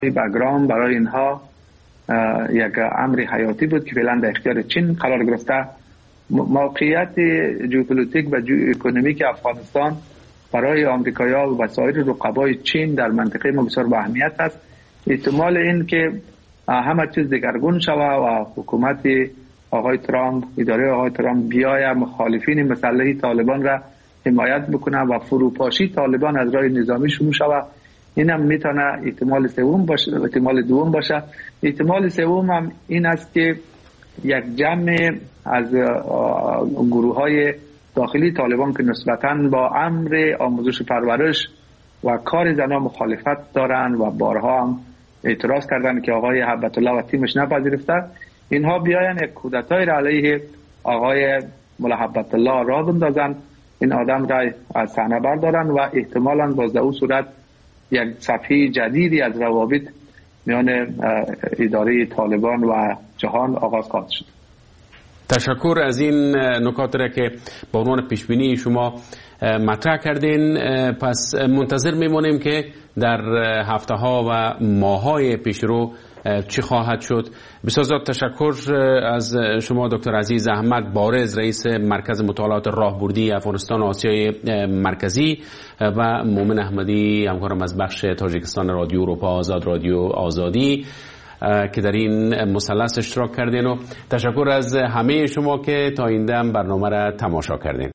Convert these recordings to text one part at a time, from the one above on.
بگرام برای اینها یک امر حیاتی بود که فعلا در اختیار چین قرار گرفته. موقعیت ژئوپلیتیک و ژئواکونومیک افغانستان برای آمریکایی‌ها و سایر رقبای چین در منطقه ما بسیار با اهمیت است. احتمال این که همه چیز دگرگون شود و حکومت آقای ترامپ، اداره آقای ترامپ بیاید مخالفین مسلح طالبان را حمایت بکنه و فروپاشی طالبان از راه نظامی شروع شود، این هم میتونه احتمال سوم باشه. احتمال دوم باشه. احتمال سوم هم این است که یک جمع از گروه‌های داخلی طالبان که نسبتاً با امر آموزش پرورش و کار زنان مخالفت دارند و بارها هم اعتراض کردند که آقای هیبت الله و تیمش نپذیرفته، اینها بیاین یک کودتای را علیه آقای ملا هیبت الله راه بندازند، این آدم را از صحنه بردارند و احتمالاً باز در اون صورت یک صفحه جدیدی از روابط میان اداره طالبان و جهان آغاز خواهد شد. تشکر از این نکات را که به عنوان پیشبینی شما مطرح کردین. پس منتظر میمونیم که در هفته ها و ماه های پیشرو چی خواهد شد. بسیار زیاد تشکر از شما دکتر عزیز احمد بارز، رئیس مرکز مطالعات راهبردی افغانستان و آسیای مرکزی، و مومن احمدی همکارم از بخش تاجیکستان رادیو اروپا آزاد، رادیو آزادی، که در این مثلث اشتراک کردین، و تشکر از همه شما که تا این دم برنامه را تماشا کردین.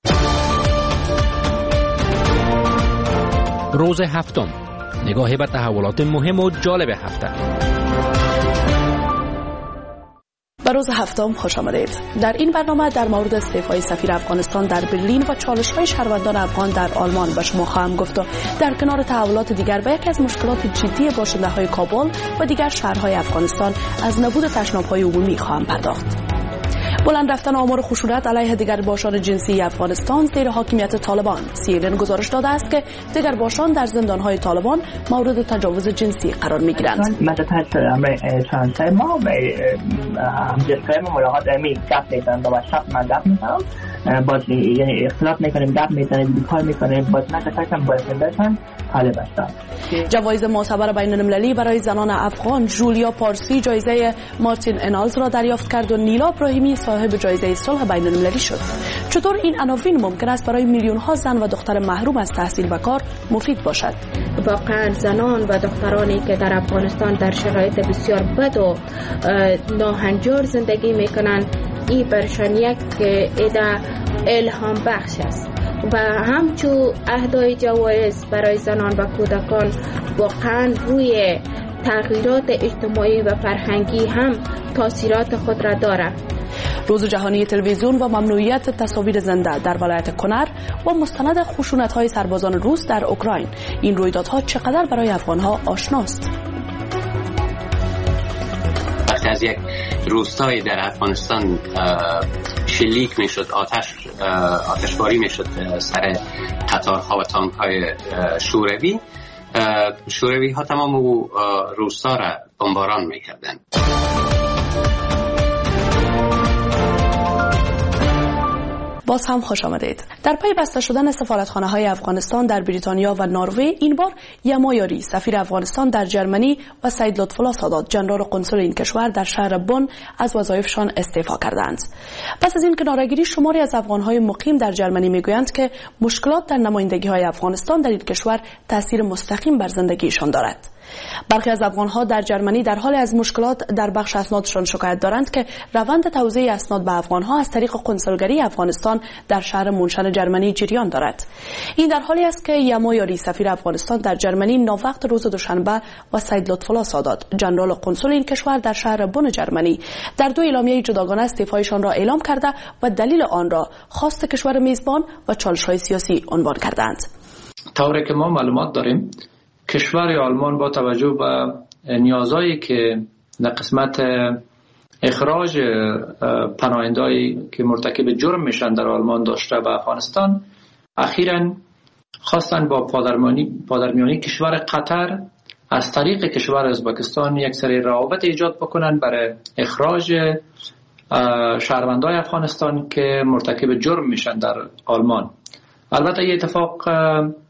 روز هفتم، نگاه به تحولات مهم و جالب هفته. به روز هفتم خوش آمدید. در این برنامه در مورد استعفای سفیر افغانستان در برلین و چالش‌های شهروندان افغان در آلمان به شما خواهم گفت و در کنار تحولات دیگر به یکی از مشکلات جدی باشنده‌های کابل و دیگر شهرهای افغانستان از نبود تشناب‌های عمومی خواهم پرداخت. بلند رفتن آمار خشونت علیه دیگرباشان جنسی افغانستان زیر حاکمیت طالبان. CNN گزارش داده است که دیگرباشان در زندان‌های طالبان مورد تجاوز جنسی قرار می‌گیرند. مثلا تحت امر ترانسفر ما و همجنس‌های ما ملاقات امی گپ می‌زنن و شب من گپ می‌زنم، باز یعنی اختلاف می‌کنیم، گپ می‌زنیم، بیکار می‌کنیم، باز من فکرم بایستندشن حاله بستم. جوایز معتبر بین‌المللی برای زنان افغان، جولیا پارسی جایزه مارتین انالز را دریافت کرد و نیلا ابراهیمی صاحب جایزه صلح بین‌المللی شد. چطور این عناوین ممکن است برای میلیون‌ها زن و دختر محروم از تحصیل و کار مفید باشد؟ واقعا زنان و دخترانی که در افغانستان در شرایط بسیار بد و ناهنجار زندگی میکنند، این برشان یک ایده الهام بخش است و همچون اهدای جوایز برای زنان و کودکان واقعا روی تغییرات اجتماعی و فرهنگی هم تاثیرات خود را دارد. روز جهانی تلویزیون و ممنوعیت تصاویر زنده در ولایت کنر و مستند خشونت‌های سربازان روس در اوکراین. این رویدادها چقدر برای افغان‌ها آشناست؟ وقتی از یک روستایی در افغانستان شلیک میشد، آتشباری میشد سر قطارها و تانک‌های شوروی ها تمام او روستا را بمباران میکردند. باز هم خوش آمدید. در پی بسته شدن سفارتخانه‌های افغانستان در بریتانیا و نروژ، این بار یما یاری سفیر افغانستان در جرمنی و سید لطف‌الله سادات ژنرال قنسل این کشور در شهر بن از وظایفشان استعفا کردند. پس از این کناره‌گیری، شماری از افغان‌های مقیم در جرمنی میگویند که مشکلات در نمایندگی‌های افغانستان در این کشور تأثیر مستقیم بر زندگیشان دارد. برخی از افغان‌ها در جرمنی در حال از مشکلات در بخش اسنادشان شکایت دارند که روند توزیع اسناد به افغان‌ها از طریق کنسولگری افغانستان در شهر مونشن جرمنی جریان دارد. این در حالی است که یما یاری سفیر افغانستان در جرمنی ناوقت روز دوشنبه و سید لطف‌الله سادات ژنرال قنسل این کشور در شهر بن جرمنی در دو اعلامیه جداگانه استعفایشان را اعلام کرده و دلیل آن را خواست کشور میزبان و چالش‌های سیاسی عنوان کردند. طوری که ما معلومات داریم، کشور آلمان با توجه به نیازهایی که در قسمت اخراج پناهندهایی که مرتکب جرم میشن در آلمان داشته به افغانستان، اخیراً خواستن با پادرمیانی کشور قطر از طریق کشور ازبکستان یک سری روابط ایجاد بکنن برای اخراج شهروندان افغانستان که مرتکب جرم میشن در آلمان. البته این اتفاق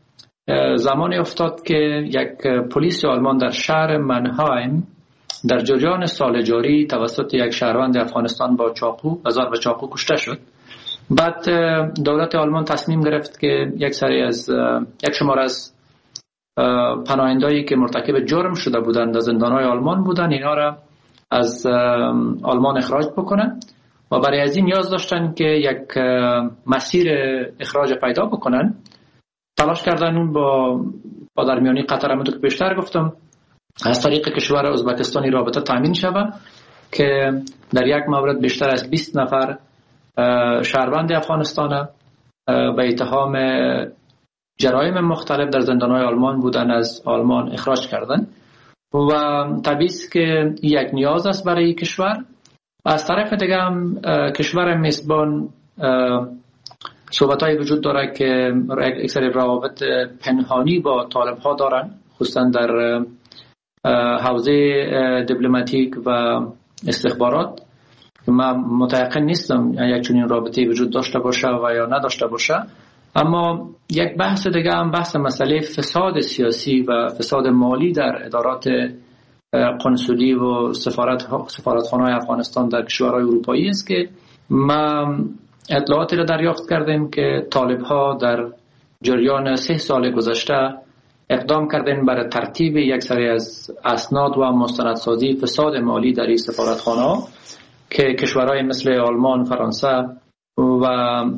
زمانی افتاد که یک پلیس آلمان در شهر منهایم در جریان سال جاری توسط یک شهروند افغانستان با چاقو کشته شد. بعد دولت آلمان تصمیم گرفت که یک شمار از پناهنده‌ای که مرتکب جرم شده بودند در زندان‌های آلمان بودند اینا را از آلمان اخراج بکنن و برای از این نیاز داشتن که یک مسیر اخراج پیدا بکنن. تلاش کردن با درمیانی قطر، همونطور که پیشتر گفتم، از طریق کشور ازبکستانی رابطه تامین شود که در یک مورد بیشتر از 20 نفر شهروند افغانستان به اتهام جرایم مختلف در زندان‌های آلمان بودن از آلمان اخراج کردن و طبیعی است که یک نیاز است برای کشور. از طرف دیگه هم کشور میزبان صحبت‌های وجود داره که یک سری روابط پنهانی با طالب‌ها دارن، خصوصا در حوزه دیپلماتیک و استخبارات. من متيقن نیستم یک چنین رابطه‌ای وجود داشته باشه و یا نداشته باشه. اما یک بحث دیگه هم بحث مسئله فساد سیاسی و فساد مالی در ادارات قنسولی و سفارتخانه‌های افغانستان در کشورهای اروپایی است که ما اطلاعاتی را دریافت کردیم که طالب‌ها در جریان 3 سال گذشته اقدام کردن برای ترتیب یک سری از اسناد و مستندسازی فساد مالی در این سفارتخانه‌ها که کشورهای مثل آلمان، فرانسه و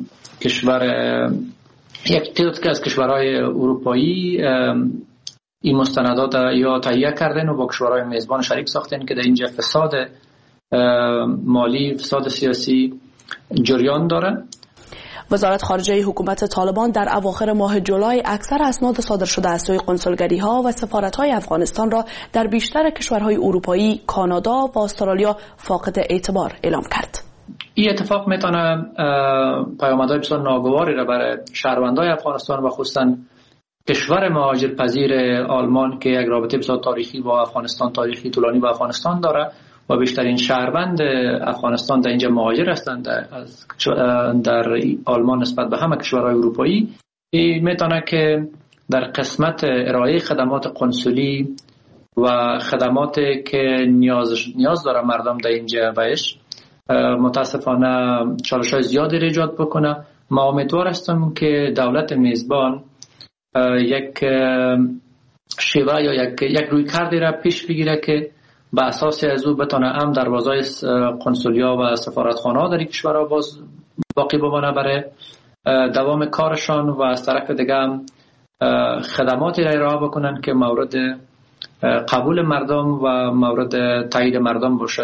یک تعداد از کشورهای اروپایی این مستندات یا تهیه کردن و با کشورهای میزبان شریک ساختن که در اینجا فساد مالی، فساد سیاسی جریان داره. وزارت خارجه حکومت طالبان در اواخر ماه جولای اکثر اسناد صادر شده از سوی کنسولگری‌ها و سفارت‌های افغانستان را در بیشتر کشورهای اروپایی، کانادا و استرالیا فاقد اعتبار اعلام کرد. این اتفاق میتونه پیامدهای بسیار ناگواری را برای شهروندان افغانستان و خصوصا کشور مهاجرپذیر آلمان که یک رابطه بسیار تاریخی با افغانستان، تاریخی طولانی با افغانستان داره و بیشترین شهروند افغانستان در اینجا مهاجر هستند در آلمان نسبت به همه کشورهای اروپایی. این میتونه که در قسمت ارائه خدمات قنسولی و خدماتی که نیاز داره مردم در اینجا بهش متاسفانه چالش‌های زیادی ایجاد بکنه. ما امیدوار هستم که دولت میزبان یک شیوه یا یک رویکردی را پیش بگیره که به اساس از او بتونه هم دروازه‌های قنسولیا و سفارتخانه‌ها در این کشورها باقی بمانه برای دوام کارشان و از طرف دیگه هم خدماتی را ارائه بکنن که مورد قبول مردم و مورد تایید مردم باشه.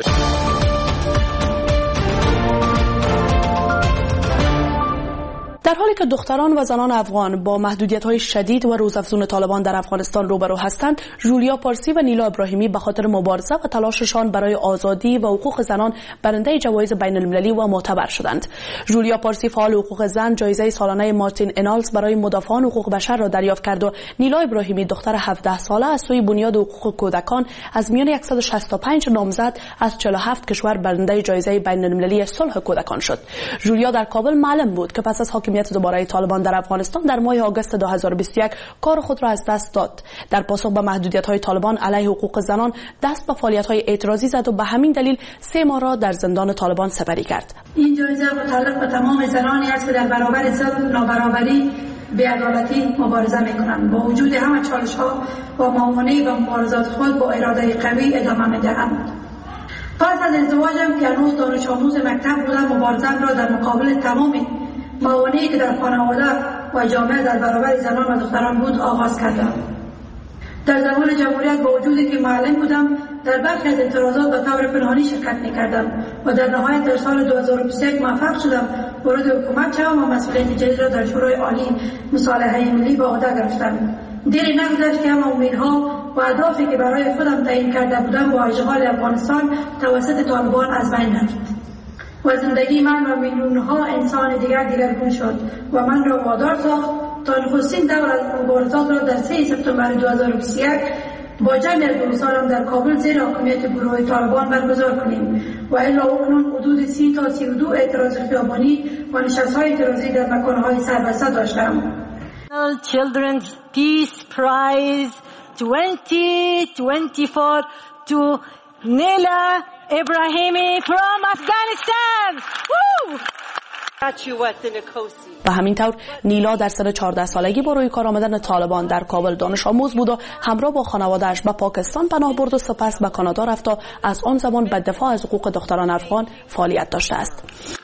در حالی که دختران و زنان افغان با محدودیت‌های شدید و روزافزون طالبان در افغانستان روبرو هستند، جولیا پارسی و نیلا ابراهیمی به خاطر مبارزه و تلاششان برای آزادی و حقوق زنان برنده جوایز بین‌المللی و معتبر شدند. جولیا پارسی فعال حقوق زن جایزه سالانه مارتین انالز برای مدافعان حقوق بشر را دریافت کرد و نیلا ابراهیمی دختر 17 ساله از سوی بنیاد حقوق کودکان از میان 165 نامزد از 47 کشور برنده جایزه بین‌المللی صلح کودکان شد. جولیا در کابل معلم بود که پس از حاکمیت دوباره طالبان در افغانستان در ماه آگوست 2021 کار خود را از دست داد. در پاسخ به محدودیت‌های طالبان علیه حقوق زنان دست به فعالیت‌های اعتراضی زد و به همین دلیل 3 ماه را در زندان طالبان سپری کرد. این جایزه متعلق به تمام زنانی است که در برابر ظلم، نابرابری، بی‌عدالتی مبارزه می‌کنند. با وجود همه چالش‌ها و معاونت و مبارزات خود با اراده قوی ادامه می‌دهند. پس از ازدواجم که هنوز دانش آموز مکتب بودم، مبارزه‌ام را در مقابل تمام معاونتی که در خانواده و جامعه در برابر زنان و دختران بود آغاز کردم. در زمان جمهوریت با وجودی که معلم بودم در برخی از اعتراضات به طور پنهانی شرکت می‌کردم و در نهایت در سال 2021 موفق شدم وارد حکومت شوم و مسئولیت جدید را در شورای عالی مصالحه ملی به عهده گرفتم. دیری نگذشت که همه امیدها و اهدافی که برای خودم تعیین کرده بودم با اشغال افغانستان توسط طالبان از بین رفت و زندگی من و میلیون‌ها انسان دیگرگون شد و من را وادار ساخت تا نخستین دور از مبارزات را در 3 سپتامبر 2021 با جمع دوستانم در کابل زیر حاکمیت گروه طالبان برگزار کنیم و الا اکنون حدود 30 تا 32 اعتراض خیابانی و نشست‌های اعتراضی در مکان‌های سربسته داشتم. Children's Peace Prize 2024 to Nila Ibrahimi from Afghanistan. Woo! و همینطور نیلا در سن 14 سالگی با روی کار آمدن طالبان در کابل دانش آموز بود و همراه با خانواده‌اش به پاکستان پناه برد و سپس به کانادا رفت و از آن زمان به دفاع از حقوق دختران افغان فعالیت داشته است.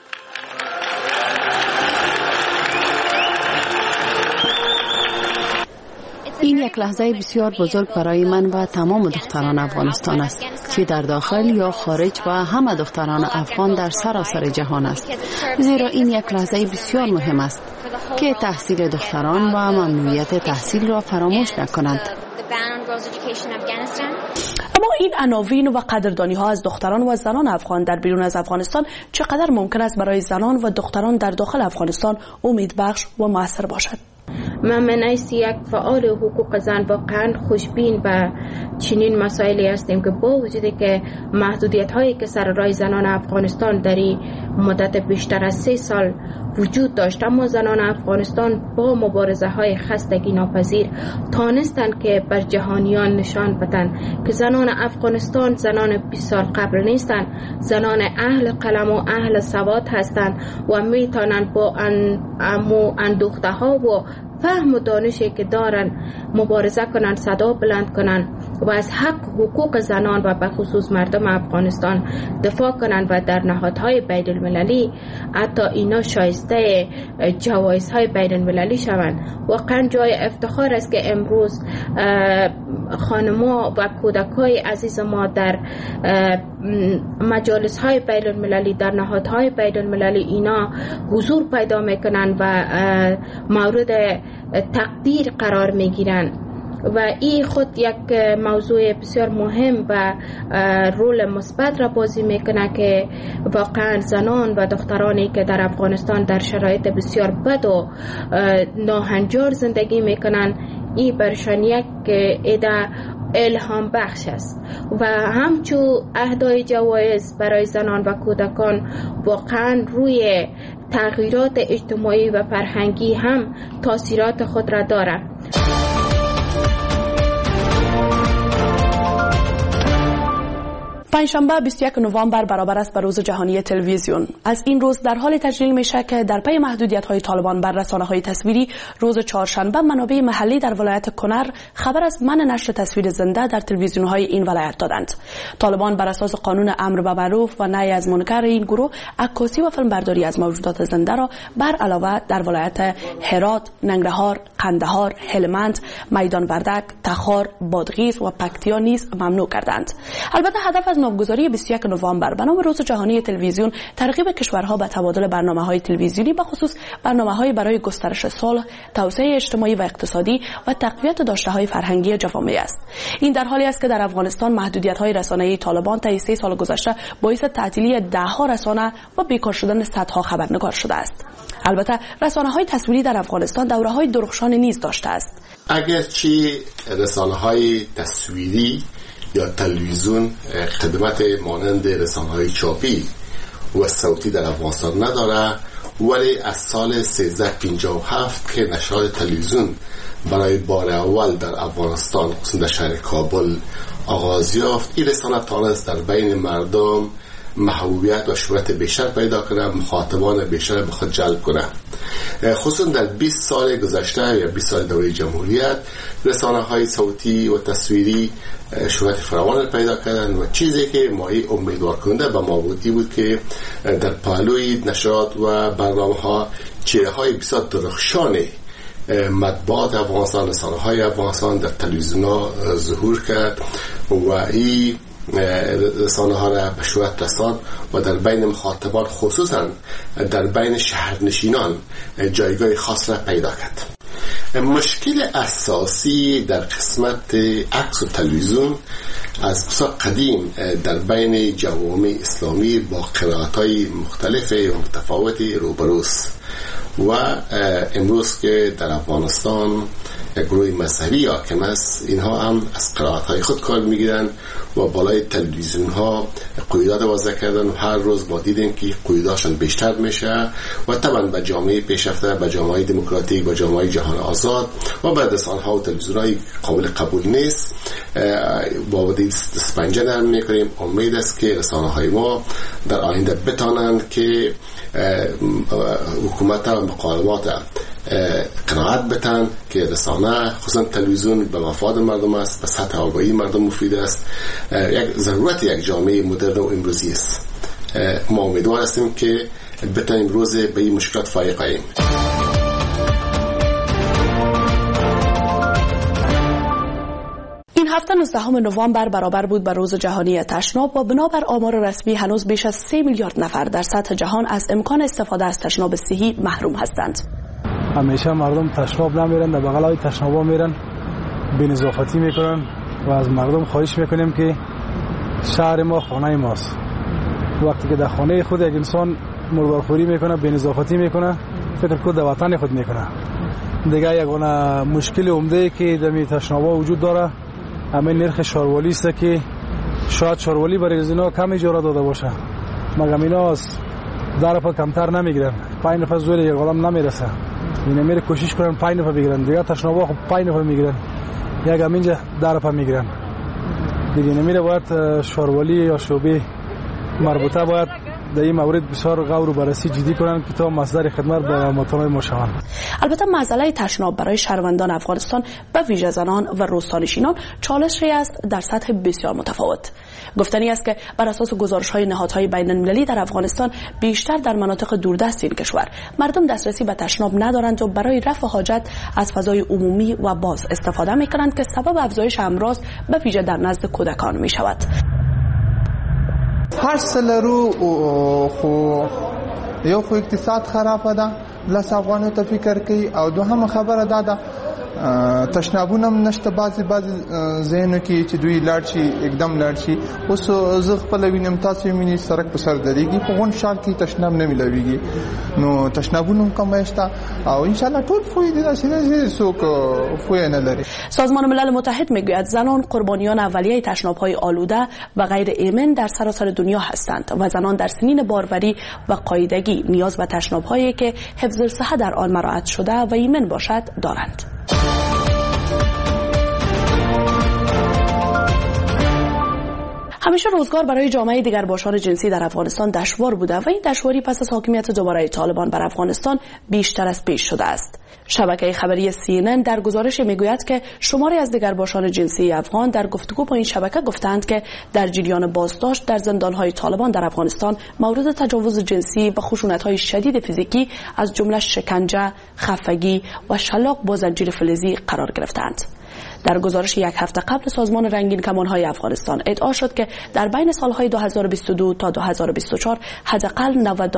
این یک لحظه بسیار بزرگ برای من و تمام دختران افغانستان است که در داخل یا خارج و همه دختران افغان در سراسر جهان است، زیرا این یک لحظه بسیار مهم است که تحصیل دختران و ممنوعیت تحصیل را فراموش نکنند. اما این عناوین و قدردانی ها از دختران و زنان افغان در بیرون از افغانستان چقدر ممکن است برای زنان و دختران در داخل افغانستان امیدبخش و موثر باشد؟ من منیست یک فعال حقوق زن واقعا خوشبین به چنین مسائلی هستیم که با وجودی که محدودیت هایی که سر راه زنان افغانستان در مدت بیشتر از 3 سال وجود داشت، اما زنان افغانستان با مبارزه های خستگی ناپذیر تانستند که بر جهانیان نشان بدن که زنان افغانستان زنان 20 سال قبل نیستند، زنان اهل قلم و اهل سواد هستند و میتونند با اندوخته ها و فهم و دانشی که دارن مبارزه کنن، صدا بلند کنن و از حق حقوق زنان و به خصوص مردم افغانستان دفاع کنن و در نهادهای بین المللی حتی اینا شایسته جوایزهای بین المللی شوند. واقعا جای افتخار است که امروز خانم‌ها و کودکای عزیز ما در مجالس‌های بین المللی، در نهادهای بین المللی اینا حضور پیدا میکنن و مورد تقدیر قرار میگیرن و این خود یک موضوع بسیار مهم و رول مثبت را بازی میکنه که واقعا زنان و دخترانی که در افغانستان در شرایط بسیار بد و ناهنجار زندگی میکنن، این برشان یک ایده الهام بخش است و همچون اهدای جوایز برای زنان و کودکان واقعا روی تغییرات اجتماعی و فرهنگی هم تاثیرات خود را دارد. پنجشنبه 21 نوامبر برابر است به روز جهانی تلویزیون. از این روز در حال تجلیل میشه که در پی محدودیت‌های طالبان بر رسانه‌های تصویری، روز چهارشنبه منابع محلی در ولایت کنر خبر از منع نشر تصویر زنده در تلویزیون‌های این ولایت دادند. طالبان بر اساس قانون امر به معروف و نهی از منکر این گروه عکاسی و فیلمبرداری از موجودات زنده را بر علاوه در ولایت هرات، ننگرهار، قندهار، هلمند، میدان وردک، تخار، بادغیس و پکتیا نیز ممنوع کردند. البته هدف از نامگذاری 21 نوامبر به نام روز جهانی تلویزیون ترغیب کشورها به تبادل برنامه‌های تلویزیونی، به خصوص برنامه‌های برای گسترش صلح، توسعه اجتماعی و اقتصادی و تقویت داشته‌های فرهنگی جوامع است. این در حالی است که در افغانستان محدودیت‌های رسانه‌ای طالبان طی 3 سال گذشته باعث تعطیلی ده‌ها رسانه و بیکار شدن صدها خبرنگار شده است. البته رسانه‌های تصویری در افغانستان دوره‌های درخشان نیز داشته است. اگرچه رسانه‌های تصویری یا تلویزیون خدمت مانند رسانه‌های چاپی و صوتی در افغانستان نداره، ولی از سال 1357 که نشر تلویزیون برای بار اول در افغانستان خصوصا در شهر کابل آغاز یافت، این رسانه تانست در بین مردم محبوبیت و شهرت بیشتر پیدا کنه، مخاطبان بیشتر به خود جلب کنه. خصوصا در 20 سال گذشته یا 20 سال دوره جمهوریت رسانه‌های صوتی و تصویری شهرت فراوان پیدا کردن و چیزی که مایه امیدوار کننده به ما بود که در پهلوی نشرات و برنامه‌ها چهره‌های بسیار درخشان مطبوعات افغانستان، رسانه‌های افغانستان در تلویزیون‌ها ظهور کرد و این رسانه ها را به شهرت رساند و در بین مخاطبان خصوصا در بین شهرنشینان جایگاه خاص را پیدا کرد. مشکل اساسی در قسمت عکس و تلویزیون از بسیار قدیم در بین جوامع اسلامی با قرائت‌های مختلف و متفاوت روبروست و امروز که در افغانستان یک گروه مذهبی حاکم است، اینها هم از قرائت‌های خود کار میگیرن و بالای تلویزیون ها قیودات وضع کردن و هر روز با دیدیم که قیوداشون بیشتر میشه و طبعا به جامعه پیشرفته، به جامعه دموکراتیک، به جامعه جهان آزاد و به رسانه‌ها و تلویزیون‌های قابل قبول نیست با ودید سپنجه نرم میکنیم. امید است که رسانه‌های ما در آینده بتانند که حکومت و مقالمات قناعت بتن که رسانه خصوصا تلویزیون به مفاد مردم است، به سطح آگاهی مردم مفید است، یک ضرورت یک جامعه مدرن و امروزی است. ما امیدوار هستیم که بتانیم روز به این مشکلات فائق آییم. این هفته 19 نوامبر برابر بود به روز جهانی تشناب و بنابر آمار رسمی هنوز بیش از 3 میلیارد نفر در سطح جهان از امکان استفاده از تشناب صحی محروم هستند. همیشه مردم تشناب نمیرن، در بغل های تشنابا میرن، بی‌نظافتی میکنن و از مردم خواهش میکنیم که شهر ما خانه ماست. وقتی که در خانه خود یک انسان مردارخوری میکنه، بی‌نظافتی میکنه، فکر کنه در وطن خود میکنه. دیگه یگانه مشکل عمده که در تشنابا وجود داره همین نرخ شاروالی است که شاید شاروالی برای اینا کم اجاره داده باشه، مگر اینا از در پا کمتر نمیگیرن، 5 نفر زور یک آدم نمیرسه، اینا میره کوشش کنن 5 نفر بگیرن، دیگه تشنابا خب 5 نفر میگیرن، یک همینجا در پا میگیرن دیگه. نمیره باید شاروالی یا شعبه مربوطه باید در این مورد بسیار غور و بررسی جدی کنند که تا مصدر خدمت به مطالب ما شوند. البته مسئله تشناب برای شهروندان افغانستان به ویژه زنان و روستانشینان چالشی است در سطح بسیار متفاوت. گفتنی است که بر اساس گزارش‌های نهادهای بین‌المللی در افغانستان بیشتر در مناطق دوردست این کشور مردم دسترسی به تشناب ندارند و برای رفع حاجت از فضای عمومی و باز استفاده می‌کنند که سبب افزایش امراض به ویژه در نزد کودکان می‌شود. هر سلرو خو یو خو اقتصاد خراب ده، لس افغانو ته فکر کوي، او دوهم خبره ده تشنابونه نشته بعضی ځایونو کې چې دوی لاړ شي एकदम لاړ شي. اوس زه خپل وینم تاسو وینئ سړک په سر درېږي، په غون شال کې تشناب نه ملويږي، نو تشنابونه کم شته او ان شاء الله ټول فوی دي چې څوک فوی نه لري. سازمان ملل متحد میگوید زنان قربانیان اولیه تشناب‌های آلوده و غیر ایمن در سراسر دنیا هستند و زنان در سنین باروری و قاعدگی نیاز به تشناب‌هایی که حفظ صحت در آن مراعات شده و ایمن باشد دارند. همیشه روزگار برای جامعه دیگرباشان جنسی در افغانستان دشوار بوده و این دشواری پس از حاکمیت دوباره طالبان بر افغانستان بیشتر از پیش شده است. شبکه خبری CNN در گزارش میگوید که شماری از دیگرباشان جنسی افغان در گفتگو با این شبکه گفتند که در جریان بازداشت در زندانهای طالبان در افغانستان مورد تجاوز جنسی و خشونت‌های شدید فیزیکی از جمله شکنجه، خفگی و شلاق با زنجیر فلزی قرار گرفتند. در گزارش یک هفته قبل سازمان رنگین کمان‌های افغانستان ادعا شد که در بین سالهای 2022 تا 2024 حداقل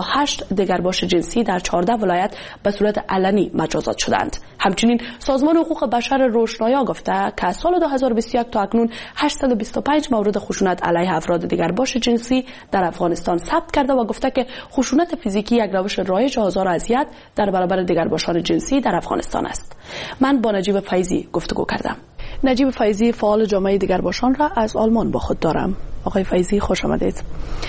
98 دیگرباش جنسی در 14 ولایت به صورت علنی مجازات شدند. همچنین سازمان حقوق بشر روشنایا گفته که از سال 2021 تا اکنون 825 مورد خشونت علیه افراد دیگرباش جنسی در افغانستان ثبت کرده و گفته که خشونت فیزیکی یک روش رایج آزار و اذیت در برابر دیگرباشان جنسی در افغانستان است. من با نجیب فیضی گفتگو کردم. نجیب فیضی فعال جامعه دیگرباشان را از آلمان با خود دارم. آقای فیضی خوش آمدید.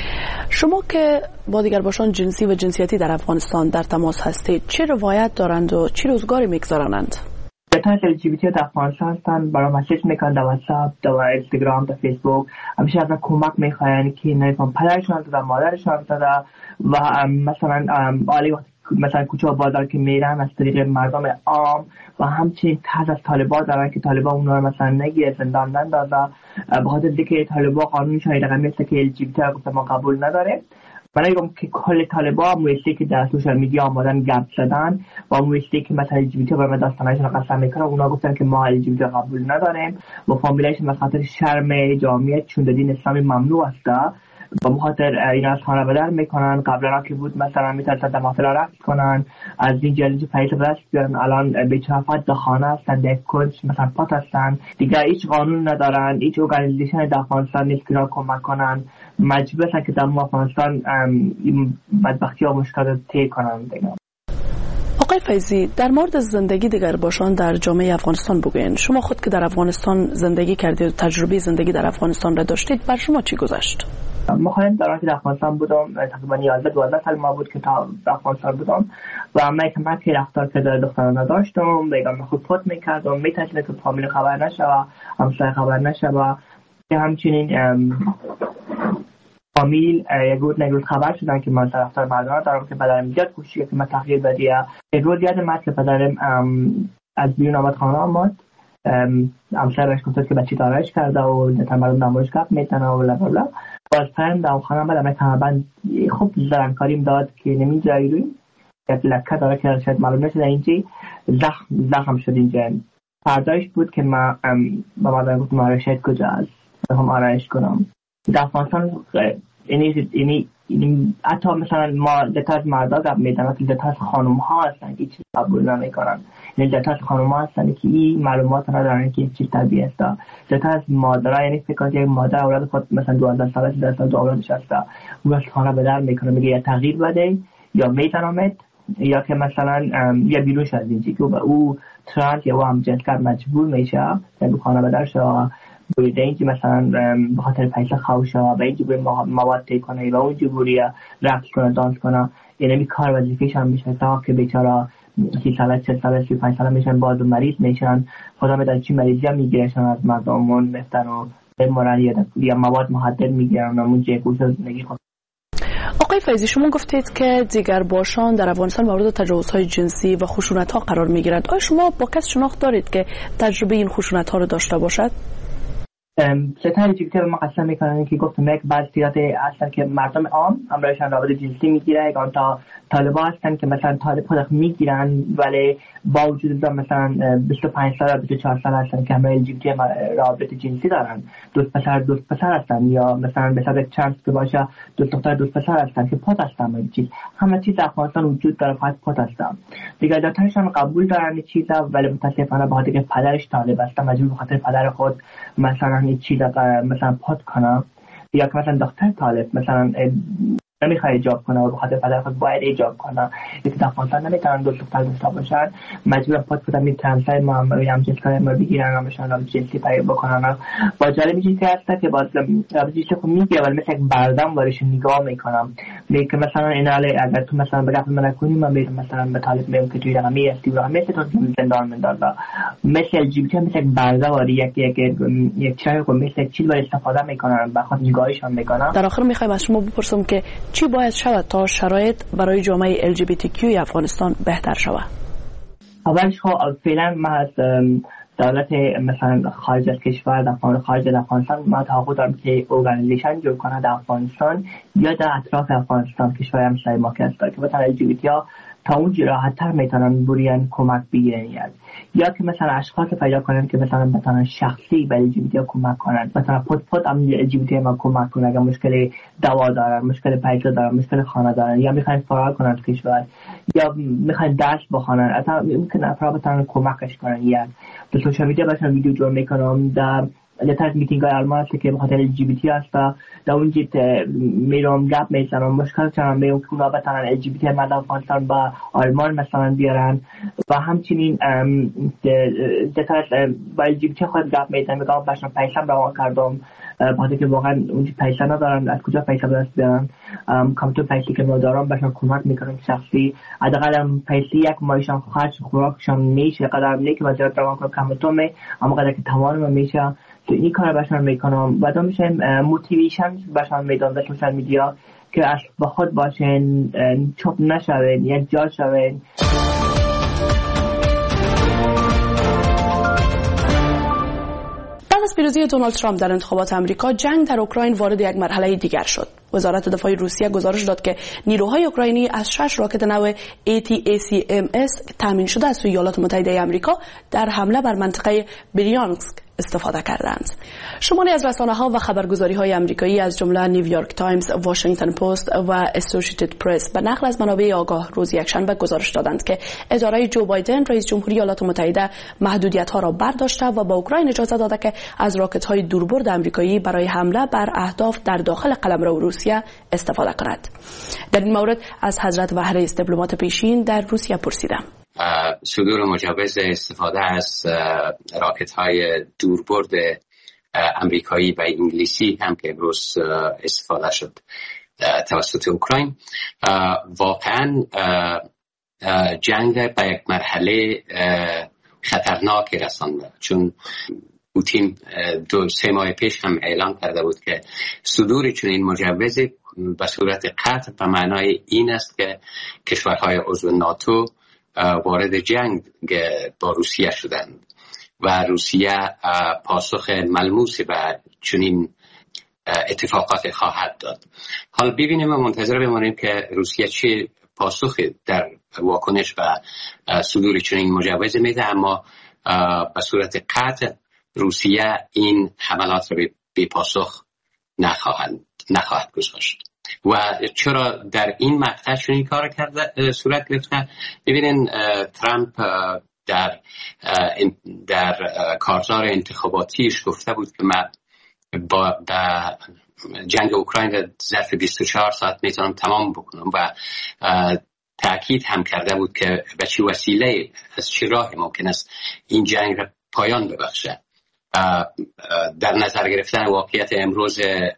شما که با دیگرباشان جنسی و جنسیتی در افغانستان در تماس هستید، چه روایت دارند و چه روزگاری میگذرانند؟ تا LGBT در افغانستان هستند، برای مسیج میکنن در واتساپ، در اینستاگرام، در فیسبوک، همیشه از کمک میخواین که نمیفهم پدرشون در مادرشون داده و مثلا عالی وقت مثلا کوچه و بازار که میرن از طریق مردم عام و همچنین تحت از طالبان دارن که طالبان اونا رو مثلا نگیره زندان نندازه به خاطر اینکه طالبان قانونش رقمی است که LGBT رو گفته ما قبول نداره. من میگم که کل طالبان مویستی که در سوشال میدیا آمدن گپ زدن و مویستی که مثلا LGBT برای داستانشون قسم میکنن، اونا گفتن که ما LGBT قبول نداریم و فامیلایشون به خاطر شرم جامعه چون دین اسلامی ممنوع است با مخاطر این از خانه بدر میکنن. قبلا که بود مثلا میتونستن در محفل رقص کنن، از این جلوی پیس برش بیارن، الان بیچافت در خانه هستن، در کنج مثلا پات هستن دیگه، هیچ قانون ندارن، هیچ ارگانیزیشن در افغانستان نیست که را کمک کنن، مجبور هستن که در افغانستان بدبختی ها مشکلات طی کنن دیگه. آقای فیضی، در مورد زندگی دگرباشان در جامعه افغانستان بگوین. شما خود که در افغانستان زندگی کردید و تجربه زندگی در افغانستان را داشتید، بر شما چی گذشت؟ من در افغانستان بودم، تقریبا 11-12 سال ما بود که تا افغانستان بودم و من کمکی رفتار که در دختران نداشتم، بیگم خود فوت میکردم، میترسیدم که فامیل خبر نشه و همسایه خبر نشه و همچنین فامیل یک روز خبر شدن که من طرفدار مردان دارم که پدرم زیاد کوشید که من تغییر بده. یک روز یادم میاد که پدرم از بیرون آمد خانه آمد، همسایه بهش گفت که بچه دارایش کرده و مردم نمایش گپ میتنه و بلا بلا. باز پرم در خانه آمد، من تمام خوب زرنکاریم داد که نمیذاری روی یک لکه داره که شاید معلوم نشده اینجی زخم شد اینجا. فردایش بود که من با مردم گفتم آرایشت کجا است، هم آرایش کنم. در افغانستان اینی حتی مثلا ما دتا از مردا گپ میدن، ولی دتا از خانم ها هستن که چیز قبول نمیکنن. یعنی دتا از خانم ها هستن که این معلومات ندارن که چیز طبیعی است. دتا از مادرها، یعنی فکر کنید یک مادر اولاد خود مثلا 12 ساله 13 ساله اولادش هست، اون از خانه به در میکنه، میگه یا تغییر بده یا میتونمت یا که مثلا یا بیرون شد اینجا که او ترانس یا هم جنسگرد مجبور میشه یا خانه به در شد بوده اینجا مثلا به خاطر پیسه خوشه و اینجا باید مواد تی کنه و اونجا باید رقص کنه، دانس کنه. یعنی کار وظیفه‌ش هم میشه تا که بیچاره 30 ساله 40 ساله 35 ساله میشن، باز مریض میشن، خدا میدونه چی مریضی هم میگیرشن از مردمون بهتر و بمرن یا مواد مخدر میگیرن و اونجا گوش زندگی خود. آقای فیضی، شما گفتید که دیگرباشان در افغانستان مورد تجاوزهای جنسی و خشونت‌ها قرار میگیرند. آیا شما با کس شناخت دارید که تجربه این خشونت‌ها رو داشته باشد؟ ستاره جیبیتی به ما قسم میکنن که گفتم یک بعض صورت هستن که مردم عام همراهشان رابطه جنسی میگیره، یک تا طالبا هستن که مثلا طالب خود میگیرن ولی با وجود مثلا 25 سال 24 سال هستن که همراه جیبیتی رابطه جنسی دارن، دوست پسر هستن یا مثلا به حساب چانس که باشه دوست دختر دوست پسر هستن که پات هستن. همه چیز در افغانستان وجود داره، فقط پات هستن دیگه. داداشان قبول دارن این چیزا ولی متاسفانه به خاطر که پدرش طالب است مجبور به خاطر پدر خود مثلا این چیزا مثلا پات کنه یا که مثلا دختر طالب مثلا نمیخواد ایجاب کنه و بخاطر پدر خود باید ایجاب کنه. یکی دفعه نمیتونن دو دختر داشته باشن، مجبور پات کنن میتونن ما هم جنس کار ما بگیرن و بهشون جنسی پیدا بکنن. با جالب چیزی هست که باز جنسی خود میگه ولی مثل یک بردم وارش نگاه میکنم، میگه مثلا اینا اگر تو مثلا بگم من کنیم من میرم مثلا به طالب میگم که توی رقمی هستی و مثل تو زندان مندازا مثل الژی‌بی‌تی مثل یک برده واری یک چای کو مثل یک چیز وارد استفاده میکنن بخاطر نگاهشون میکنن. در آخر میخوایم از شما بپرسم که چی باید شود تا شرایط برای جامعه LGBTQ افغانستان بهتر شود؟ اولش فعلا ما از دولت مثلا خارج از کشور در خارج از افغانستان ما توقع دارم که ارگانیزیشن جور کنه در افغانستان یا در اطراف افغانستان کشور همسایه ما که هست که مثلا LGBT ها تا اونجا راحت‌تر میتونن بریان کمک بگیرن یا که مثلا اشخاص پیدا کنن که مثلا بتونن شخصی به LGBT ها کمک کنن، مثلا پد هم LGBT ما کمک کنن اگر مشکل دوا دارن، مشکل پیسه دارن، مشکل خانه دارن یا میخوان فرار کنن از کشور یا میخوان درس بخونن، اصلا ممکن افراد بتونن کمکش کنن. یا به سوشال میدیا مثلا ویدیو جور میکنم در لطفاً میتینگ های آلمان هست که بخاطر LGBT هست در اونجا میرم گپ میزنم مشکل چنان میرم که اونا بتونن LGBT مردم افغانستان با آلمان مثلا بیارن و همچنین با LGBT خود گپ میزنم میگم باشم پیسم روان کردم بخاطر که واقعا اونجا پیسه ندارن، از کجا پیسه به دست بیارن، کمتر پیسی که ما دارم باشم کمک میکنم شخصی حداقل پیسی یک مایشان خرج خوراکشان میشه قدر نه که وجرات روان کنم کمتر می اما قدر که توانم میشه تو این کار باشن میکنم و دو میشن موتیویشن باشن میدان به سوشال میدیا که از با خود باشن چوب نشوین یک جا شوین. بعد از پیروزی دونالد ترامپ در انتخابات آمریکا، جنگ در اوکراین وارد یک مرحله دیگر شد. وزارت دفاع روسیه گزارش داد که نیروهای اوکراینی از 6 راکت نو ATACMS تامین شده از سوی ایالات متحده آمریکا در حمله بر منطقه بریانسک استفاده کردند. شماری از رسانه‌ها و خبرگزاری‌های آمریکایی از جمله نیویورک تایمز، واشنگتن پست و اسوسییتد پرس به نقل از منابع آگاه روز یکشنبه گزارش دادند که اداره جو بایدن رئیس جمهوری ایالات متحده محدودیت‌ها را برداشته و به اوکراین اجازه داده که از راکت‌های دوربرد آمریکایی برای حمله بر اهداف در داخل قلمرو روسیه استفاده کند. در این مورد از حضرت وهره دیپلمات پیشین در روسیه پرسیدم. صدور مجوز استفاده از راکت های دوربرد امریکایی و انگلیسی هم که امروز استفاده شد توسط اوکراین، واقعا جنگ به یک مرحله خطرناکی رسانده. چون پوتین 2-3 ماه پیش هم اعلام کرده بود که صدور چنین مجوزی به صورت قطع به معنای این است که کشورهای عضو ناتو وارد جنگ با روسیه شدند و روسیه پاسخ ملموسی به چنین اتفاقات خواهد داد. حال ببینیم و منتظر بمانیم که روسیه چه پاسخی در واکنش و صدور چنین مجوز میده، اما به صورت قطع روسیه این حملات را بی پاسخ نخواهد گذاشت. و چرا در این مقطع چنین کار کرده صورت گرفته؟ ببینین ترامپ در کارزار انتخاباتیش گفته بود که من با جنگ اوکراین در ظرف 24 ساعت میتونم تمام بکنم و تأکید هم کرده بود که به چه وسیله از چه راهی ممکن است این جنگ را پایان ببخشه. در نظر گرفتن واقعیت امروز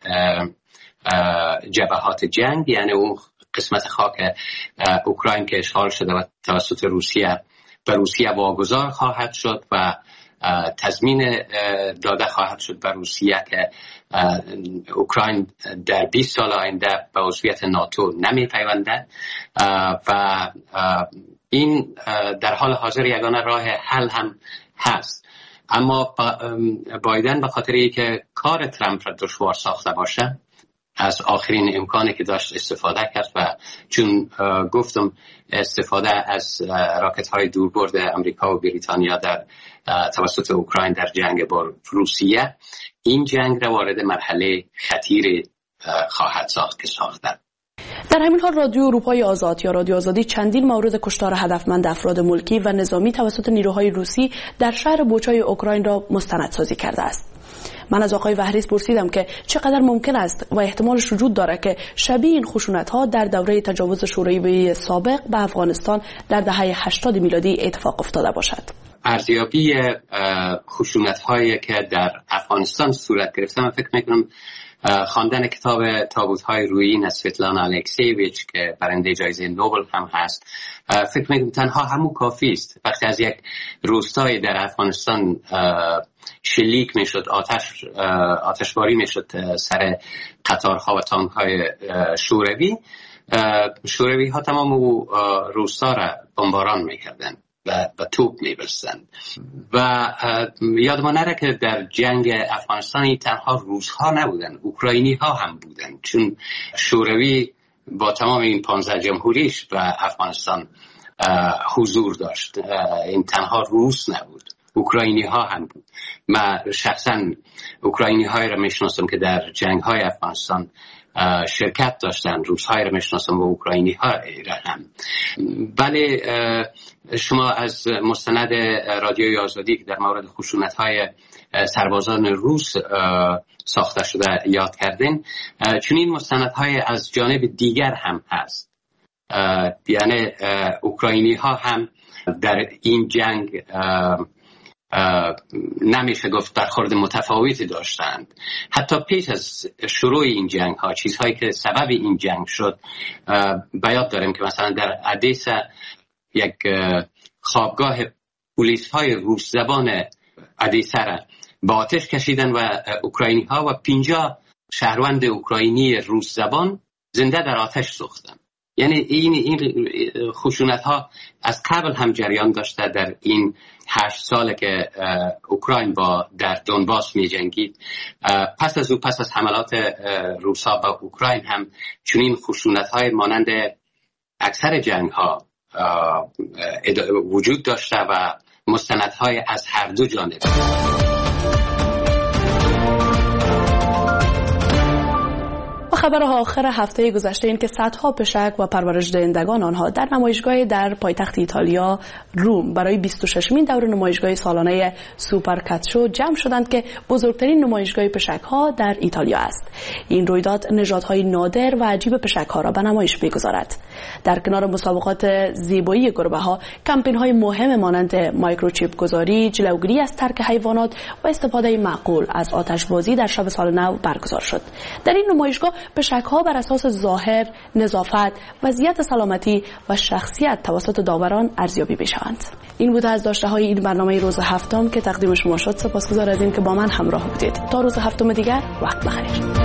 جبهات جنگ، یعنی اون قسمت خاک اوکراین که اشغال شده و توسط روسیه به روسیه واگذار خواهد شد و تضمین داده خواهد شد به روسیه که اوکراین در 20 سال آینده به عضویت ناتو نمی پیونده و این در حال حاضر یگانه راه حل هم هست. اما بایدن به خاطر اینکه کار ترامپ را دشوار ساخته باشه از آخرین امکانی که داشت استفاده کرد و چون گفتم استفاده از راکت های دوربرد امریکا و بریتانیا در توسط اوکراین در جنگ با روسیه، این جنگ را وارد مرحله خطیری خواهد ساخت که ساختن. در همین حال رادیو اروپای آزاد یا رادیو آزادی چندین مورد کشتار هدفمند افراد ملکی و نظامی توسط نیروهای روسی در شهر بوچای اوکراین را مستندسازی کرده است. من از آقای وحریز پرسیدم که چقدر ممکن است و احتمالش وجود داره که شبیه این خشونت‌ها در دوره تجاوز شوروی سابق به افغانستان در دهه 80 میلادی اتفاق افتاده باشد. ارزیابی خشونت‌هایی که در افغانستان صورت گرفته، من فکر می‌کنم خواندن کتاب تابوت‌های رویین از سویتلانا الکسیویچ که برنده جایزه نوبل هم هست، فکر می‌کنم تنها همون کافی است. وقتی از یک روستای در افغانستان شلیک میشد، آتشباری میشد سر قطارها و تانک‌های شوروی ها تمام روستا را بمباران میکردند و توپ میبستند. و یادمان نره که در جنگ افغانستان تنها روس‌ها نبودند، اوکراینی ها هم بودند، چون شوروی با تمام این 15 جمهوریش و افغانستان حضور داشت. این تنها روس نبود، اوکراینی ها هم بود. من شخصا اوکراینی های را میشناسم که در جنگ های افغانستان شرکت داشتن، روس های را میشناسم و اوکراینی ها را هم. بله، شما از مستند رادیوی آزادی که در مورد خشونت های سربازان روس ساخته شده یاد کردین، چون این مستند های از جانب دیگر هم هست. یعنی اوکراینی ها هم در این جنگ نمیشه گفت برخورد متفاوتی داشتند. حتی پیش از شروع این جنگ ها، چیزهایی که سبب این جنگ شد، بیاد داریم که مثلا در ادیسا یک خوابگاه پلیس های روس زبان ادیسا را با آتش کشیدن و اوکراینی ها و 50 شهروند اوکراینی روس زبان زنده در آتش سوختن. یعنی این خشونت ها از قبل هم جریان داشته. در این 8 ساله که اوکراین در دونباس می جنگید، پس از حملات روسا به اوکراین هم چنین خشونت های مانند اکثر جنگ ها وجود داشته و مستند های از هر دو جانب. خبر آخر هفته گذشته این که صدها پشک و پرورش دهندگان آنها در نمایشگاه در پایتخت ایتالیا روم برای 26مین دور نمایشگاه سالانه سوپرکاتشو جمع شدند که بزرگترین نمایشگاه پشک ها در ایتالیا است. این رویداد نژادهای نادر و عجیب پشک ها را به نمایش می‌گذارد. در کنار مسابقات زیبایی گربه ها، کمپین های مهم مانند مایکروچیپ گذاری، جلوگیری از ترک حیوانات و استفاده معقول از آتشبازی در شب سال نو برگزار شد. در این نمایشگاه پشک‌ها بر اساس ظاهر، نظافت، وضعیت سلامتی و شخصیت توسط داوران ارزیابی می‌شوند. این بود از داشته‌های این برنامه روز هفتم که تقدیم شما شد. سپاسگزار از این که با من همراه بودید. تا روز هفتم دیگر، وقت بخیر.